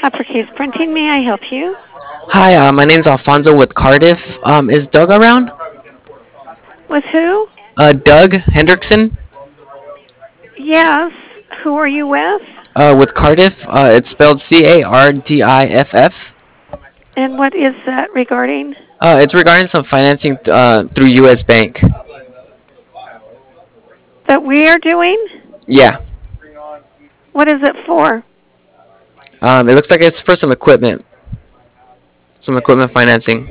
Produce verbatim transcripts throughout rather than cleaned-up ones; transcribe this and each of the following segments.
Uppercase Printing, may I help you? Hi, uh, my name's Alfonso with Cardiff. Um, is Doug around? With who? Uh, Doug Hendrickson. Yes. Who are you with? Uh, with Cardiff. Uh, it's spelled C A R D I F F. And what is that regarding? Uh, it's regarding some financing uh, through U S. Bank. That we are doing? Yeah. What is it for? Um, it looks like it's for some equipment. Some equipment financing.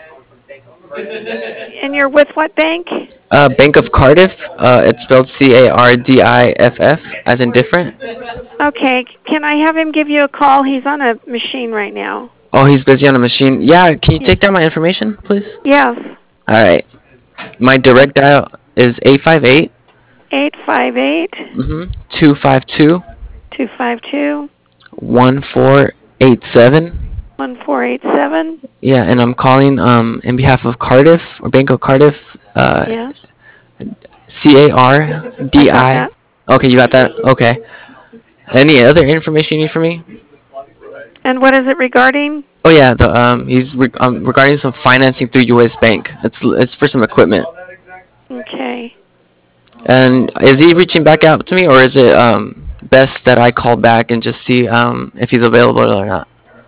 And you're with what bank? Uh, Bank of Cardiff. Uh, it's spelled C A R D I F F, as in different. Okay. Can I have him give you a call? He's on a machine right now. Oh, he's busy on a machine. Yeah, can you Yes. take down my information, please? Yes. All right. My direct dial is eight five eight. eight five eight, Mm-hmm. two five two. two five two, one four eight seven. one four eight seven. Yeah, and I'm calling um in behalf of Cardiff or Bank of Cardiff. Uh, Yes. C A R I D got I. that. Okay, you got that. Okay. Any other information you need from me? And what is it regarding? Oh yeah, the um he's re- um, regarding some financing through U S. Bank. It's it's for some equipment. Okay. And is he reaching back out to me, or is it um best that I call back and just see um if he's available or not?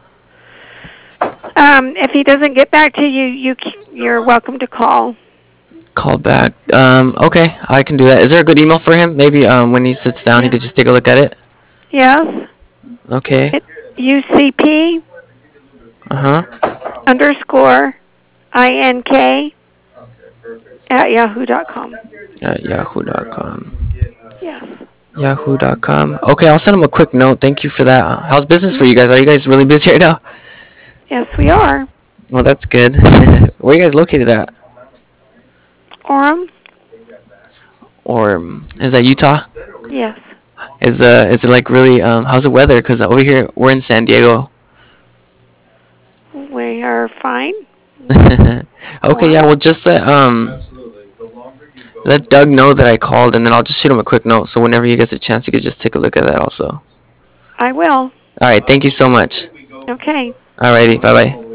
Um, if he doesn't get back to you, you c- you're welcome to call. Call back. Um, okay, I can do that. Is there a good email for him? Maybe um, when he sits down, he Yeah. could just take a look at it. Yes. Okay. It U C P Uh huh. underscore I N K at yahoo dot com. At yahoo dot com. Yes. yahoo dot com. Okay, I'll send him a quick note. Thank you for that. Uh, How's business for you guys? Are you guys really busy right now? Yes, we are. Well, that's good. Where are you guys located at? Orem? Or um, is that Utah? Yes. Is uh is it like really um how's the weather? Cause over here we're in San Diego. We are fine. Okay, yeah. Well, just let um let Doug know that I called, and then I'll just shoot him a quick note. So whenever he gets a chance, he could just take a look at that also. I will. All right. Thank you so much. Okay. Alrighty. Bye bye.